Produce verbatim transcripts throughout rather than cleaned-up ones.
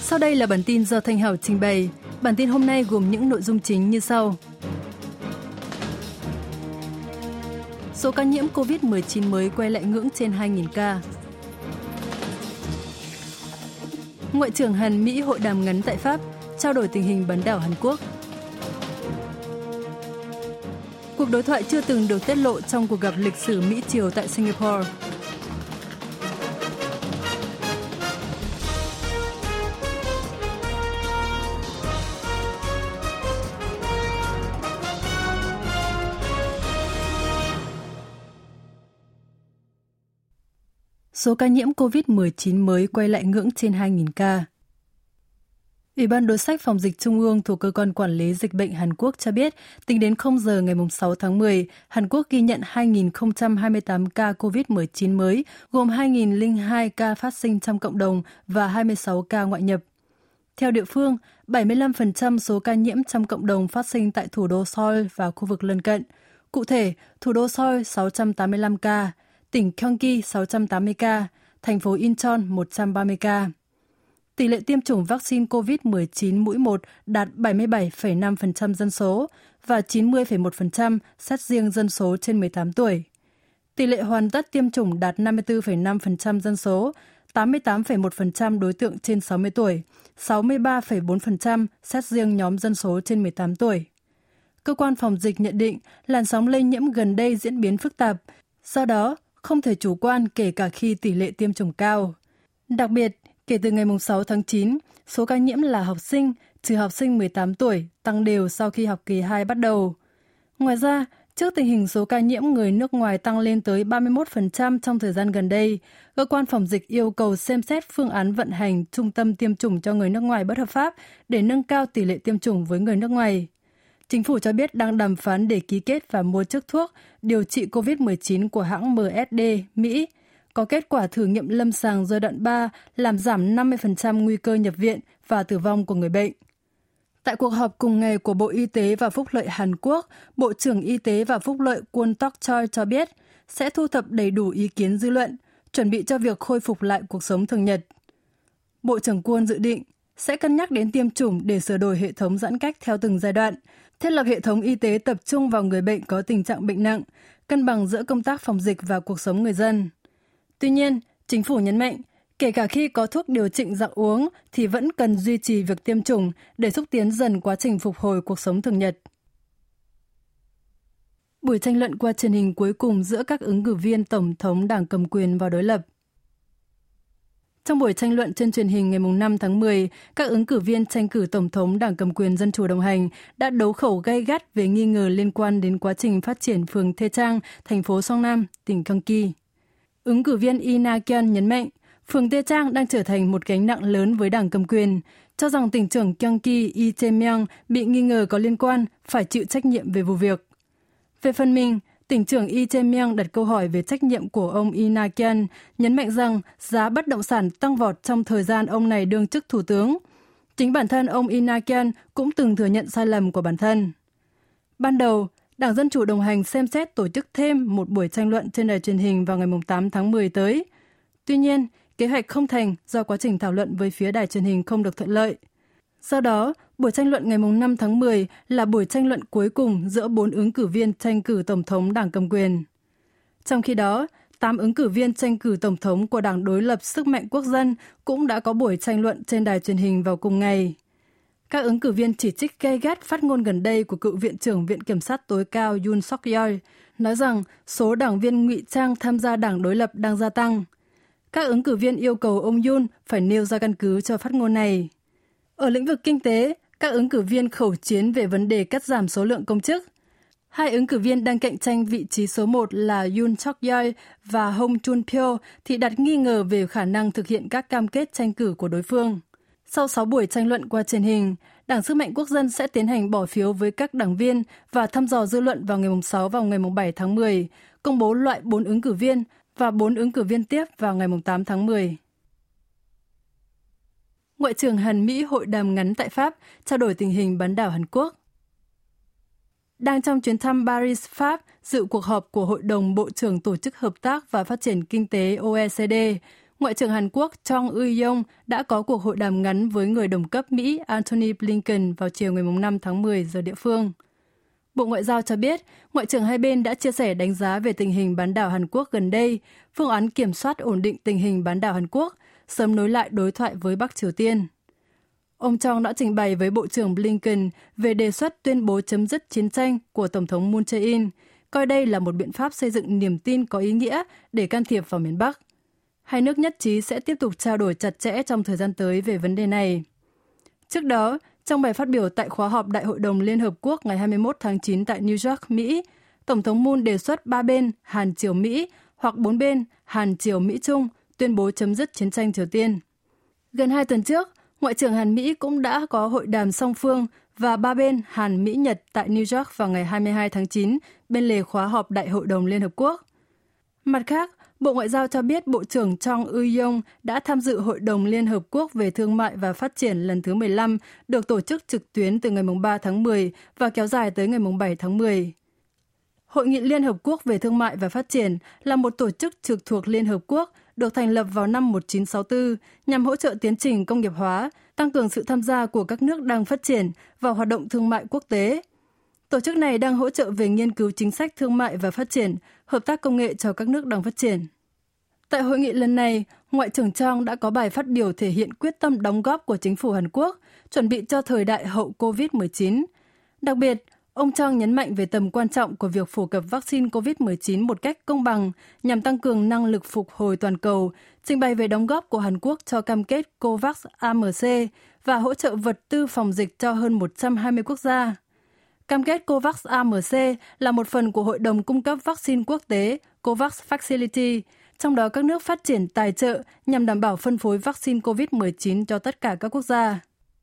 Sau đây là bản tin do Thanh Hảo trình bày. Bản tin hôm nay gồm những nội dung chính như sau. Số ca nhiễm covid mười chín mới quay lại ngưỡng trên hai nghìn ca. Ngoại trưởng Hàn Mỹ hội đàm ngắn tại Pháp, trao đổi tình hình bán đảo Hàn Quốc. Cuộc đối thoại chưa từng được tiết lộ trong cuộc gặp lịch sử Mỹ-Triều tại Singapore. Số ca nhiễm covid mười chín mới quay lại ngưỡng trên hai nghìn ca. Ủy ban đối sách phòng dịch Trung ương thuộc Cơ quan Quản lý Dịch bệnh Hàn Quốc cho biết, tính đến không giờ ngày sáu tháng mười, Hàn Quốc ghi nhận hai nghìn không trăm hai mươi tám ca covid mười chín mới, gồm hai nghìn lẻ hai ca phát sinh trong cộng đồng và hai mươi sáu ca ngoại nhập. Theo địa phương, bảy mươi lăm phần trăm số ca nhiễm trong cộng đồng phát sinh tại thủ đô Seoul và khu vực lân cận. Cụ thể, thủ đô Seoul sáu trăm tám mươi lăm ca, tỉnh Gyeonggi sáu trăm tám mươi ca, thành phố Incheon một trăm ba mươi ca. Tỷ lệ tiêm chủng vaccine covid mười chín mũi một đạt bảy mươi bảy phẩy năm phần trăm dân số và chín mươi phẩy một phần trăm xét riêng dân số trên mười tám tuổi. Tỷ lệ hoàn tất tiêm chủng đạt năm mươi tư phẩy năm phần trăm dân số, tám mươi tám phẩy một phần trăm đối tượng trên sáu mươi tuổi, sáu mươi ba phẩy bốn phần trăm xét riêng nhóm dân số trên mười tám tuổi. Cơ quan phòng dịch nhận định làn sóng lây nhiễm gần đây diễn biến phức tạp, do đó không thể chủ quan kể cả khi tỷ lệ tiêm chủng cao. Đặc biệt, kể từ ngày sáu tháng chín, số ca nhiễm là học sinh, trừ học sinh mười tám tuổi, tăng đều sau khi học kỳ hai bắt đầu. Ngoài ra, trước tình hình số ca nhiễm người nước ngoài tăng lên tới ba mươi mốt phần trăm trong thời gian gần đây, cơ quan phòng dịch yêu cầu xem xét phương án vận hành trung tâm tiêm chủng cho người nước ngoài bất hợp pháp để nâng cao tỷ lệ tiêm chủng với người nước ngoài. Chính phủ cho biết đang đàm phán để ký kết và mua chiếc thuốc điều trị covid mười chín của hãng em ét đê, Mỹ, có kết quả thử nghiệm lâm sàng giai đoạn ba làm giảm năm mươi phần trăm nguy cơ nhập viện và tử vong của người bệnh. Tại cuộc họp cùng ngày của Bộ Y tế và Phúc lợi Hàn Quốc, Bộ trưởng Y tế và Phúc lợi Kwon Tok-chol cho biết sẽ thu thập đầy đủ ý kiến dư luận, chuẩn bị cho việc khôi phục lại cuộc sống thường nhật. Bộ trưởng Kwon dự định sẽ cân nhắc đến tiêm chủng để sửa đổi hệ thống giãn cách theo từng giai đoạn, thiết lập hệ thống y tế tập trung vào người bệnh có tình trạng bệnh nặng, cân bằng giữa công tác phòng dịch và cuộc sống người dân. Tuy nhiên, chính phủ nhấn mạnh, kể cả khi có thuốc điều trị dạng uống thì vẫn cần duy trì việc tiêm chủng để xúc tiến dần quá trình phục hồi cuộc sống thường nhật. Buổi tranh luận qua truyền hình cuối cùng giữa các ứng cử viên Tổng thống đảng cầm quyền và đối lập. Trong buổi tranh luận trên truyền hình ngày năm tháng mười, các ứng cử viên tranh cử Tổng thống Đảng cầm quyền Dân chủ đồng hành đã đấu khẩu gay gắt về nghi ngờ liên quan đến quá trình phát triển phường Taechang, thành phố Songnam, tỉnh Gyeonggi. Ứng cử viên Lee Na-kyun nhấn mạnh, phường Taechang đang trở thành một gánh nặng lớn với Đảng cầm quyền, cho rằng tỉnh trưởng Gyeonggi Lee Jae-myung bị nghi ngờ có liên quan, phải chịu trách nhiệm về vụ việc. Về phần mình, tỉnh trưởng Lee Jae-myung đặt câu hỏi về trách nhiệm của ông Lee Na-kyun, nhấn mạnh rằng giá bất động sản tăng vọt trong thời gian ông này đương chức thủ tướng. Chính bản thân ông Lee Na-kyun cũng từng thừa nhận sai lầm của bản thân. Ban đầu, Đảng Dân chủ đồng hành xem xét tổ chức thêm một buổi tranh luận trên đài truyền hình vào ngày tám tháng mười tới. Tuy nhiên, kế hoạch không thành do quá trình thảo luận với phía đài truyền hình không được thuận lợi. Do đó, buổi tranh luận ngày năm tháng mười là buổi tranh luận cuối cùng giữa bốn ứng cử viên tranh cử Tổng thống Đảng cầm quyền. Trong khi đó, tám ứng cử viên tranh cử Tổng thống của Đảng đối lập Sức mạnh Quốc dân cũng đã có buổi tranh luận trên đài truyền hình vào cùng ngày. Các ứng cử viên chỉ trích gay gắt phát ngôn gần đây của cựu Viện trưởng Viện Kiểm sát tối cao Yoon Suk-yeol, nói rằng số đảng viên ngụy trang tham gia đảng đối lập đang gia tăng. Các ứng cử viên yêu cầu ông Yoon phải nêu ra căn cứ cho phát ngôn này. Ở lĩnh vực kinh tế, các ứng cử viên khẩu chiến về vấn đề cắt giảm số lượng công chức. Hai ứng cử viên đang cạnh tranh vị trí số một là Yoon Suk-yeol và Hong Jun-pyo thì đặt nghi ngờ về khả năng thực hiện các cam kết tranh cử của đối phương. Sau sáu buổi tranh luận qua truyền hình, Đảng Sức mạnh Quốc dân sẽ tiến hành bỏ phiếu với các đảng viên và thăm dò dư luận vào ngày sáu và ngày bảy tháng mười, công bố loại bốn ứng cử viên và bốn ứng cử viên tiếp vào ngày tám tháng mười. Ngoại trưởng Hàn Mỹ hội đàm ngắn tại Pháp, trao đổi tình hình bán đảo Hàn Quốc. Đang trong chuyến thăm Paris, Pháp, dự cuộc họp của Hội đồng Bộ trưởng Tổ chức Hợp tác và Phát triển Kinh tế O E C D, Ngoại trưởng Hàn Quốc Chung Eui-yong đã có cuộc hội đàm ngắn với người đồng cấp Mỹ Antony Blinken vào chiều ngày năm tháng mười giờ địa phương. Bộ Ngoại giao cho biết, Ngoại trưởng hai bên đã chia sẻ đánh giá về tình hình bán đảo Hàn Quốc gần đây, phương án kiểm soát ổn định tình hình bán đảo Hàn Quốc, sớm nối lại đối thoại với Bắc Triều Tiên. Ông Chung đã trình bày với Bộ trưởng Blinken về đề xuất tuyên bố chấm dứt chiến tranh của Tổng thống Moon Jae-in, coi đây là một biện pháp xây dựng niềm tin có ý nghĩa để can thiệp vào miền Bắc. Hai nước nhất trí sẽ tiếp tục trao đổi chặt chẽ trong thời gian tới về vấn đề này. Trước đó, trong bài phát biểu tại khóa họp Đại hội đồng Liên Hợp Quốc ngày hai mươi mốt tháng chín tại New York, Mỹ, Tổng thống Moon đề xuất ba bên Hàn-Triều-Mỹ hoặc bốn bên Hàn-Triều-Mỹ-Trung tuyên bố chấm dứt chiến tranh Triều Tiên. Gần hai tuần trước, Ngoại trưởng Hàn Mỹ cũng đã có hội đàm song phương và ba bên Hàn-Mỹ-Nhật tại New York vào ngày hai mươi hai tháng chín bên lề khóa họp Đại hội đồng Liên Hợp Quốc. Mặt khác, Bộ Ngoại giao cho biết Bộ trưởng Chung Eui-yong đã tham dự Hội đồng Liên Hợp Quốc về Thương mại và Phát triển lần thứ mười lăm, được tổ chức trực tuyến từ ngày ba tháng mười và kéo dài tới ngày bảy tháng mười. Hội nghị Liên Hợp Quốc về Thương mại và Phát triển là một tổ chức trực thuộc Liên Hợp Quốc được thành lập vào năm một nghìn chín trăm sáu mươi tư nhằm hỗ trợ tiến trình công nghiệp hóa, tăng cường sự tham gia của các nước đang phát triển vào hoạt động thương mại quốc tế. Tổ chức này đang hỗ trợ về nghiên cứu chính sách thương mại và phát triển, hợp tác công nghệ cho các nước đang phát triển. Tại hội nghị lần này, Ngoại trưởng Chung đã có bài phát biểu thể hiện quyết tâm đóng góp của chính phủ Hàn Quốc, chuẩn bị cho thời đại hậu covid mười chín. Đặc biệt, ông Chung nhấn mạnh về tầm quan trọng của việc phổ cập vaccine covid mười chín một cách công bằng nhằm tăng cường năng lực phục hồi toàn cầu, trình bày về đóng góp của Hàn Quốc cho cam kết COVAX A M C và hỗ trợ vật tư phòng dịch cho hơn một trăm hai mươi quốc gia. Cam kết COVAX A M C là một phần của Hội đồng cung cấp vaccine quốc tế COVAX Facility, trong đó các nước phát triển tài trợ nhằm đảm bảo phân phối vaccine covid mười chín cho tất cả các quốc gia.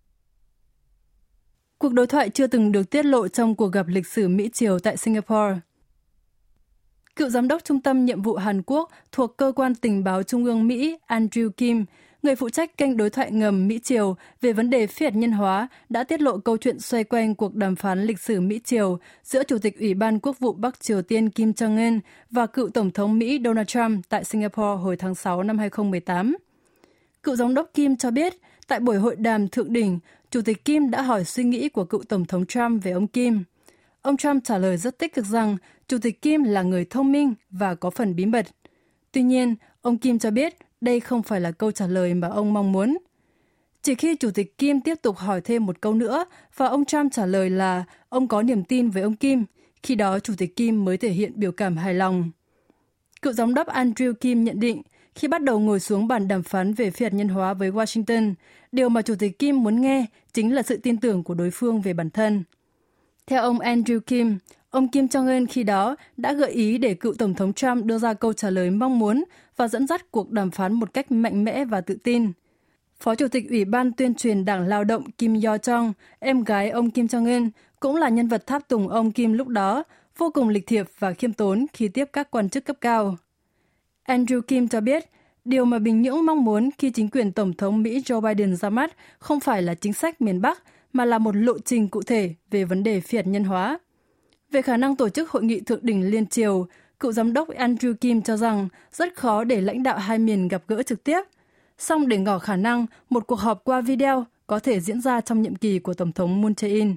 Cuộc đối thoại chưa từng được tiết lộ trong cuộc gặp lịch sử Mỹ-Triều tại Singapore. Cựu giám đốc Trung tâm Nhiệm vụ Hàn Quốc thuộc Cơ quan Tình báo Trung ương Mỹ Andrew Kim, người phụ trách kênh đối thoại ngầm Mỹ-Triều về vấn đề phi hạt nhân hóa, đã tiết lộ câu chuyện xoay quanh cuộc đàm phán lịch sử Mỹ-Triều giữa Chủ tịch Ủy ban Quốc vụ Bắc Triều Tiên Kim Jong-un và cựu Tổng thống Mỹ Donald Trump tại Singapore hồi tháng sáu năm hai không một tám. Cựu giám đốc Kim cho biết, tại buổi hội đàm thượng đỉnh, Chủ tịch Kim đã hỏi suy nghĩ của cựu Tổng thống Trump về ông Kim. Ông Trump trả lời rất tích cực rằng Chủ tịch Kim là người thông minh và có phần bí mật. Tuy nhiên, ông Kim cho biết đây không phải là câu trả lời mà ông mong muốn. Chỉ khi Chủ tịch Kim tiếp tục hỏi thêm một câu nữa và ông Trump trả lời là ông có niềm tin với ông Kim, khi đó Chủ tịch Kim mới thể hiện biểu cảm hài lòng. Cựu giám đốc Andrew Kim nhận định, khi bắt đầu ngồi xuống bàn đàm phán về phi hạt nhân hóa với Washington, điều mà Chủ tịch Kim muốn nghe chính là sự tin tưởng của đối phương về bản thân. Theo ông Andrew Kim, ông Kim Jong-un khi đó đã gợi ý để cựu Tổng thống Trump đưa ra câu trả lời mong muốn và dẫn dắt cuộc đàm phán một cách mạnh mẽ và tự tin. Phó Chủ tịch Ủy ban Tuyên truyền Đảng Lao động Kim Yo-jong, em gái ông Kim Jong-un, cũng là nhân vật tháp tùng ông Kim lúc đó, vô cùng lịch thiệp và khiêm tốn khi tiếp các quan chức cấp cao. Andrew Kim cho biết, điều mà Bình Nhưỡng mong muốn khi chính quyền Tổng thống Mỹ Joe Biden ra mắt không phải là chính sách miền Bắc, mà là một lộ trình cụ thể về vấn đề phi hạt nhân hóa. Về khả năng tổ chức hội nghị thượng đỉnh liên triều, cựu giám đốc Andrew Kim cho rằng rất khó để lãnh đạo hai miền gặp gỡ trực tiếp. Song để ngỏ khả năng một cuộc họp qua video có thể diễn ra trong nhiệm kỳ của Tổng thống Moon Jae-in.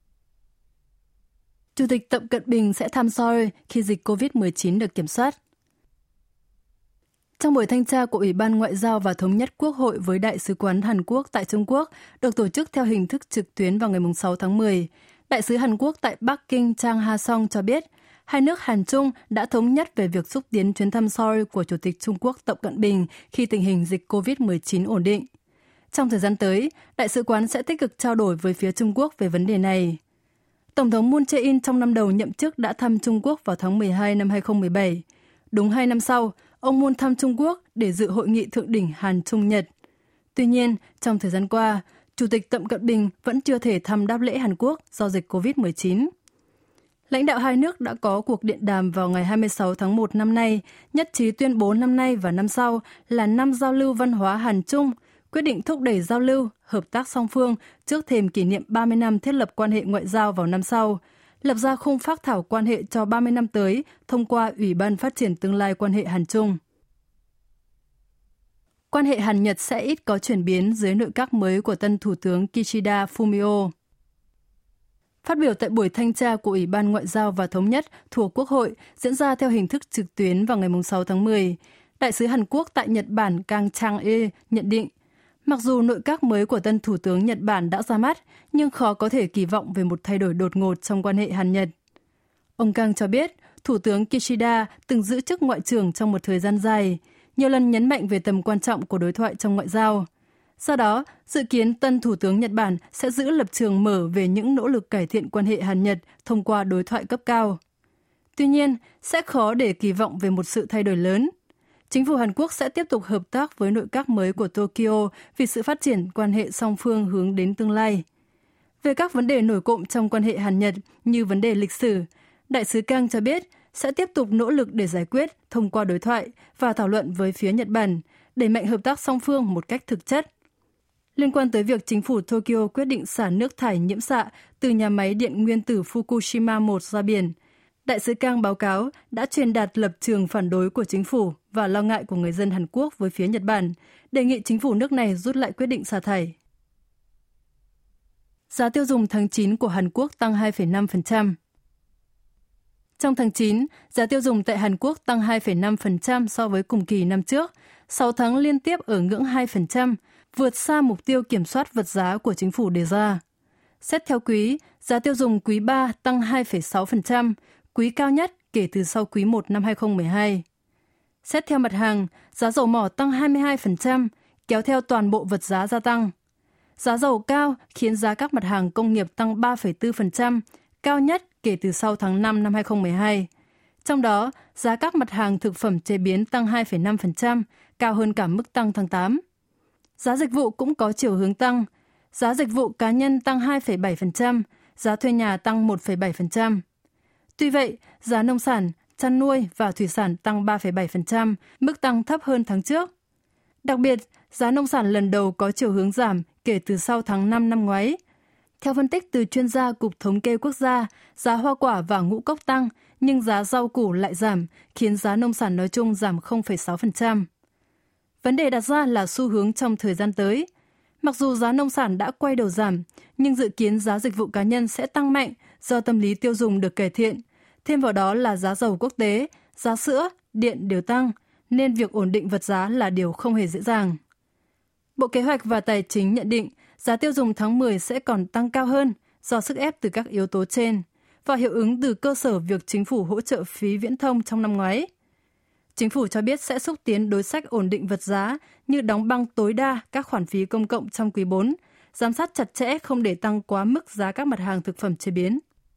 Chủ tịch Tập Cận Bình sẽ thăm Seoul khi dịch covid mười chín được kiểm soát. Trong buổi thanh tra của Ủy ban Ngoại giao và Thống nhất Quốc hội với Đại sứ quán Hàn Quốc tại Trung Quốc được tổ chức theo hình thức trực tuyến vào ngày sáu tháng mười, Đại sứ Hàn Quốc tại Bắc Kinh Chang Ha-song cho biết, hai nước Hàn Trung đã thống nhất về việc xúc tiến chuyến thăm Seoul của Chủ tịch Trung Quốc Tập Cận Bình khi tình hình dịch covid mười chín ổn định. Trong thời gian tới, Đại sứ quán sẽ tích cực trao đổi với phía Trung Quốc về vấn đề này. Tổng thống Moon Jae-in trong năm đầu nhậm chức đã thăm Trung Quốc vào tháng mười hai năm hai không một bảy. Đúng hai năm sau, ông Moon thăm Trung Quốc để dự hội nghị thượng đỉnh Hàn-Trung-Nhật. Tuy nhiên, trong thời gian qua, Chủ tịch Tập Cận Bình vẫn chưa thể thăm đáp lễ Hàn Quốc do dịch covid mười chín. Lãnh đạo hai nước đã có cuộc điện đàm vào ngày hai mươi sáu tháng một năm nay, nhất trí tuyên bố năm nay và năm sau là năm giao lưu văn hóa Hàn-Trung, quyết định thúc đẩy giao lưu, hợp tác song phương trước thềm kỷ niệm ba mươi năm thiết lập quan hệ ngoại giao vào năm sau, lập ra khung phác thảo quan hệ cho ba mươi năm tới thông qua Ủy ban Phát triển Tương lai quan hệ Hàn-Trung. quan hệ Hàn-Nhật sẽ ít có chuyển biến dưới nội các mới của tân Thủ tướng Kishida Fumio. Phát biểu tại buổi thanh tra của Ủy ban Ngoại giao và Thống nhất thuộc Quốc hội diễn ra theo hình thức trực tuyến vào ngày sáu tháng mười, Đại sứ Hàn Quốc tại Nhật Bản Kang Chang-e nhận định, mặc dù nội các mới của tân Thủ tướng Nhật Bản đã ra mắt, nhưng khó có thể kỳ vọng về một thay đổi đột ngột trong quan hệ Hàn-Nhật. Ông Kang cho biết, Thủ tướng Kishida từng giữ chức ngoại trưởng trong một thời gian dài, nhiều lần nhấn mạnh về tầm quan trọng của đối thoại trong ngoại giao. Do đó, dự kiến tân Thủ tướng Nhật Bản sẽ giữ lập trường mở về những nỗ lực cải thiện quan hệ Hàn-Nhật thông qua đối thoại cấp cao. Tuy nhiên, sẽ khó để kỳ vọng về một sự thay đổi lớn. Chính phủ Hàn Quốc sẽ tiếp tục hợp tác với nội các mới của Tokyo vì sự phát triển quan hệ song phương hướng đến tương lai. Về các vấn đề nổi cộm trong quan hệ Hàn-Nhật như vấn đề lịch sử, Đại sứ Kang cho biết sẽ tiếp tục nỗ lực để giải quyết thông qua đối thoại và thảo luận với phía Nhật Bản, đẩy mạnh hợp tác song phương một cách thực chất. Liên quan tới việc chính phủ Tokyo quyết định xả nước thải nhiễm xạ từ nhà máy điện nguyên tử Fukushima một ra biển, Đại sứ Kang báo cáo đã truyền đạt lập trường phản đối của chính phủ và lo ngại của người dân Hàn Quốc với phía Nhật Bản, đề nghị chính phủ nước này rút lại quyết định xả thải. Giá tiêu dùng tháng chín của Hàn Quốc tăng hai phẩy năm phần trăm. Trong tháng chín, giá tiêu dùng tại Hàn Quốc tăng hai phẩy năm phần trăm so với cùng kỳ năm trước, sáu tháng liên tiếp ở ngưỡng hai phần trăm, vượt xa mục tiêu kiểm soát vật giá của chính phủ đề ra. Xét theo quý, giá tiêu dùng quý ba tăng hai phẩy sáu phần trăm, quý cao nhất kể từ sau quý một năm hai không một hai. Xét theo mặt hàng, giá dầu mỏ tăng hai mươi hai phần trăm, kéo theo toàn bộ vật giá gia tăng. Giá dầu cao khiến giá các mặt hàng công nghiệp tăng ba phẩy bốn phần trăm, cao nhất kể từ sau tháng năm năm hai không một hai. Trong đó, giá các mặt hàng thực phẩm chế biến tăng hai phẩy năm phần trăm, cao hơn cả mức tăng tháng tám. Giá dịch vụ cũng có chiều hướng tăng. Giá dịch vụ cá nhân tăng hai phẩy bảy phần trăm, giá thuê nhà tăng một phẩy bảy phần trăm. Tuy vậy, giá nông sản, chăn nuôi và thủy sản tăng ba phẩy bảy phần trăm, mức tăng thấp hơn tháng trước. Đặc biệt, giá nông sản lần đầu có chiều hướng giảm kể từ sau tháng năm năm ngoái. Theo phân tích từ chuyên gia Cục Thống kê Quốc gia, giá hoa quả và ngũ cốc tăng, nhưng giá rau củ lại giảm, khiến giá nông sản nói chung giảm không phẩy sáu phần trăm. Vấn đề đặt ra là xu hướng trong thời gian tới. Mặc dù giá nông sản đã quay đầu giảm, nhưng dự kiến giá dịch vụ cá nhân sẽ tăng mạnh do tâm lý tiêu dùng được cải thiện. Thêm vào đó là giá dầu quốc tế, giá sữa, điện đều tăng, nên việc ổn định vật giá là điều không hề dễ dàng. Bộ Kế hoạch và Tài chính nhận định giá tiêu dùng tháng mười sẽ còn tăng cao hơn do sức ép từ các yếu tố trên và hiệu ứng từ cơ sở việc chính phủ hỗ trợ phí viễn thông trong năm ngoái. Chính phủ cho biết sẽ xúc tiến đối sách ổn định vật giá như đóng băng tối đa các khoản phí công cộng trong quý bốn, giám sát chặt chẽ không để tăng quá mức giá các mặt hàng thực phẩm chế biến.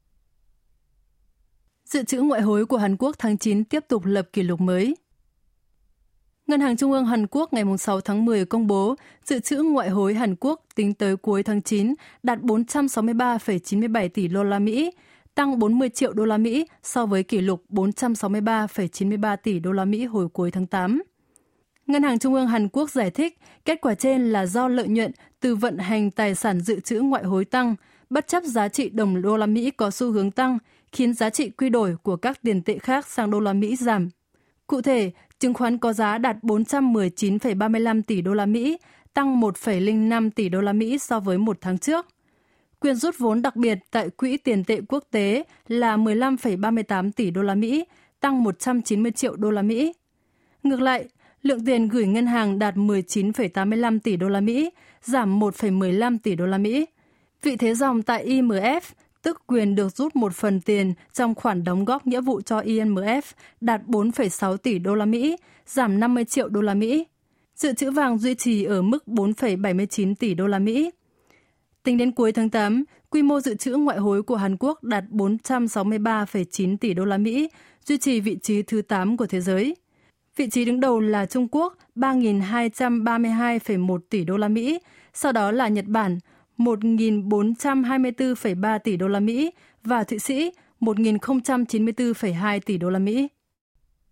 Dự trữ ngoại hối của Hàn Quốc tháng chín tiếp tục lập kỷ lục mới. Ngân hàng Trung ương Hàn Quốc ngày sáu tháng mười công bố dự trữ ngoại hối Hàn Quốc tính tới cuối tháng chín đạt bốn trăm sáu mươi ba phẩy chín mươi bảy tỷ đô la Mỹ, tăng bốn mươi triệu đô la Mỹ so với kỷ lục bốn trăm sáu mươi ba phẩy chín mươi ba tỷ đô la Mỹ hồi cuối tháng tám. Ngân hàng Trung ương Hàn Quốc giải thích kết quả trên là do lợi nhuận từ vận hành tài sản dự trữ ngoại hối tăng, bất chấp giá trị đồng đô la Mỹ có xu hướng tăng, khiến giá trị quy đổi của các tiền tệ khác sang đô la Mỹ giảm. Cụ thể, chứng khoán có giá đạt bốn trăm mười chín phẩy ba mươi lăm tỷ đô la Mỹ, tăng một phẩy không năm tỷ đô la Mỹ so với một tháng trước. Quyền rút vốn đặc biệt tại Quỹ tiền tệ quốc tế là mười lăm phẩy ba mươi tám tỷ đô la Mỹ, tăng một trăm chín mươi triệu đô la Mỹ. Ngược lại, lượng tiền gửi ngân hàng đạt mười chín phẩy tám mươi lăm tỷ đô la Mỹ, giảm một phẩy mười lăm tỷ đô la Mỹ. Vị thế dòng tại i em ép, tức quyền được rút một phần tiền trong khoản đóng góp nghĩa vụ cho i em ép, đạt bốn phẩy sáu tỷ đô la Mỹ, giảm năm mươi triệu đô la Mỹ. Dự trữ vàng duy trì ở mức bốn phẩy bảy mươi chín tỷ đô la Mỹ. Tính đến cuối tháng tám, quy mô dự trữ ngoại hối của Hàn Quốc đạt bốn trăm sáu mươi ba phẩy chín tỷ đô la Mỹ, duy trì vị trí thứ tám của thế giới. Vị trí đứng đầu là Trung Quốc ba nghìn hai trăm ba mươi hai phẩy một tỷ đô la Mỹ, sau đó là Nhật Bản một nghìn bốn trăm hai mươi tư phẩy ba tỷ đô la Mỹ và Thụy Sĩ một nghìn không trăm chín mươi tư phẩy hai tỷ đô la Mỹ.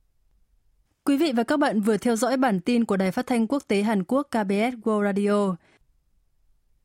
Quý vị và các bạn vừa theo dõi bản tin của Đài Phát thanh Quốc tế Hàn Quốc ca bê ét World Radio.